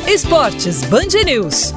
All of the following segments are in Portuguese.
Esportes Band News.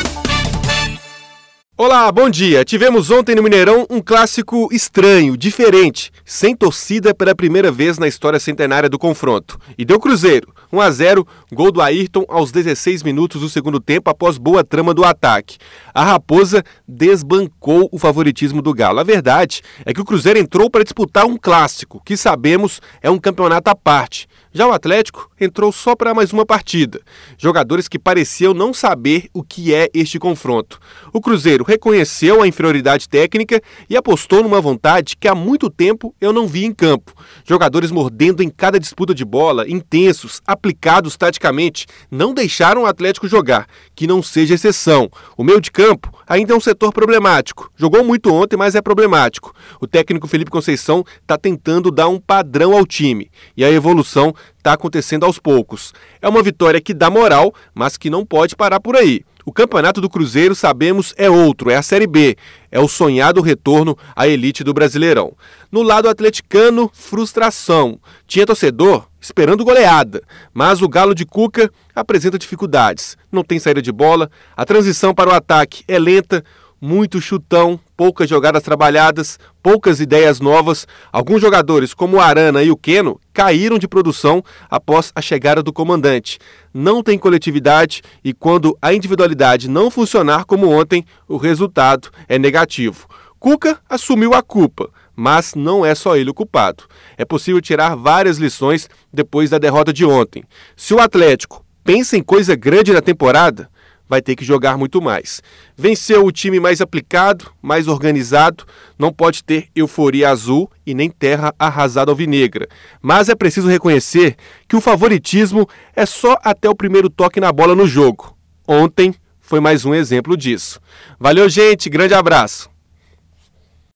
Olá, bom dia. Tivemos ontem no Mineirão um clássico estranho, diferente, sem torcida pela primeira vez na história centenária do confronto. E deu Cruzeiro, 1-0, gol do Ayrton aos 16 minutos do segundo tempo após boa trama do ataque. A Raposa desbancou o favoritismo do Galo. A verdade é que o Cruzeiro entrou para disputar um clássico, que sabemos é um campeonato à parte. Já o Atlético entrou só para mais uma partida. Jogadores que pareciam não saber o que é este confronto. O Cruzeiro reconheceu a inferioridade técnica e apostou numa vontade que há muito tempo eu não vi em campo. Jogadores mordendo em cada disputa de bola, intensos, aplicados taticamente, não deixaram o Atlético jogar, que não seja exceção. O meio de campo ainda é um setor problemático. Jogou muito ontem, mas é problemático. O técnico Felipe Conceição está tentando dar um padrão ao time. E a evolução está acontecendo aos poucos. É uma vitória que dá moral, mas que não pode parar por aí. O campeonato do Cruzeiro, sabemos, é outro, é a Série B. É o sonhado retorno à elite do Brasileirão. No lado atleticano, frustração. Tinha torcedor esperando goleada, mas o Galo de Cuca apresenta dificuldades. Não tem saída de bola, a transição para o ataque é lenta, muito chutão, poucas jogadas trabalhadas, poucas ideias novas. Alguns jogadores, como o Arana e o Keno, caíram de produção após a chegada do comandante. Não tem coletividade e quando a individualidade não funcionar como ontem, o resultado é negativo. Cuca assumiu a culpa, mas não é só ele o culpado. É possível tirar várias lições depois da derrota de ontem. Se o Atlético pensa em coisa grande na temporada, vai ter que jogar muito mais. Venceu o time mais aplicado, mais organizado, não pode ter euforia azul e nem terra arrasada alvinegra. Mas é preciso reconhecer que o favoritismo é só até o primeiro toque na bola no jogo. Ontem foi mais um exemplo disso. Valeu, gente, grande abraço.